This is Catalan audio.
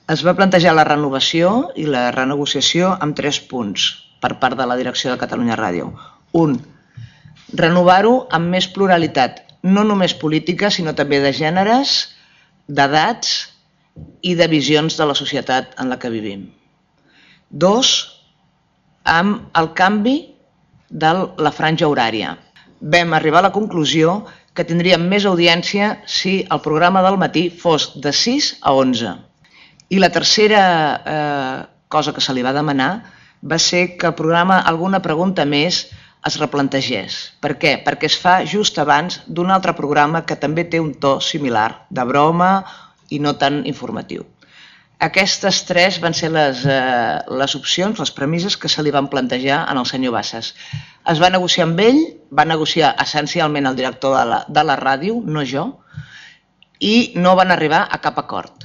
Es va plantejar la renovació i la renegociació amb 3 punts per part de la direcció de Catalunya Ràdio. 1. Renovar-ho amb més pluralitat, no només política, sinó també de gèneres, d'edats i de visions de la societat en la que vivim. 2. Amb el canvi de la franja horària. Vam arribar a la conclusió que tindríem més audiència si el programa del matí fos de 6 a 11. I la tercera cosa que se li va demanar va ser que el programa Alguna pregunta més es replantegés. Per què? Perquè es fa just abans d'un altre programa que també té un to similar, de broma i no tan informatiu. Aquestes 3 van ser les opcions, les premisses que se li van plantejar al senyor Bassas. Es va negociar amb ell, va negociar essencialment el director de la ràdio, no jo, i no van arribar a cap acord.